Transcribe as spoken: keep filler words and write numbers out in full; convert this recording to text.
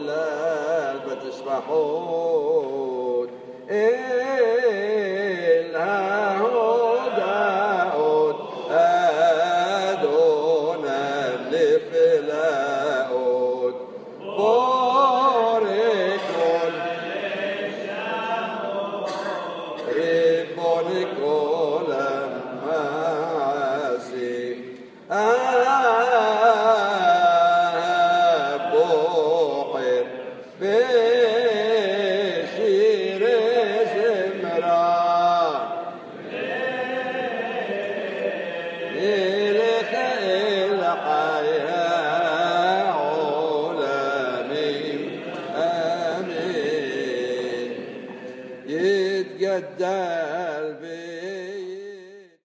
الليل بتسبحون الهود داود أدونا لفلاود بوركون ربون كل معاسي